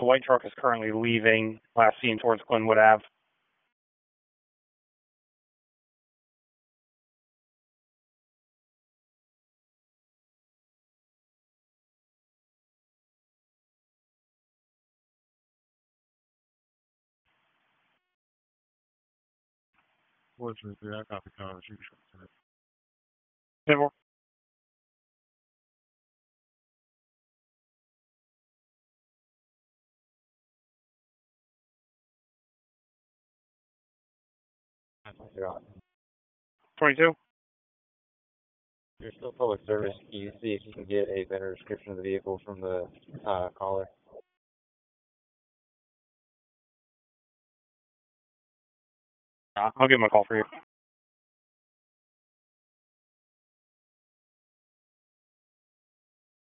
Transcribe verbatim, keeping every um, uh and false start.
The white truck is currently leaving, last seen towards Glenwood Ave. Fortunately, I got the car. She was ten four. twenty-two. You're still public service. Can you see if you can get a better description of the vehicle from the uh, caller? Uh, I'll give him a call for you.